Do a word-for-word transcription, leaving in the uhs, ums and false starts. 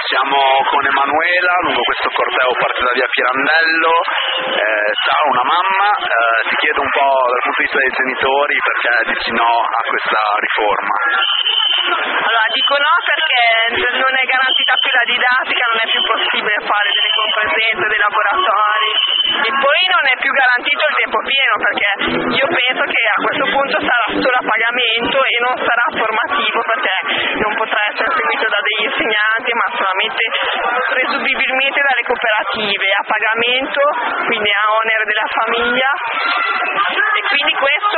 Siamo con Emanuela lungo questo corteo parte da via Pirandello, eh, ciao una mamma, eh, ti chiedo un po' dal punto di vista dei genitori perché dici no a questa riforma. Allora dico no perché non è garantita più la didattica, non è più possibile fare delle compresenze, dei laboratori e poi non è più garantito il tempo pieno perché io penso che a questo punto sarà solo a pagamento e non sarà formativo perché non potrà essere seguito da degli insegnanti ma solamente presumibilmente dalle cooperative a pagamento, quindi a onere della famiglia e quindi questo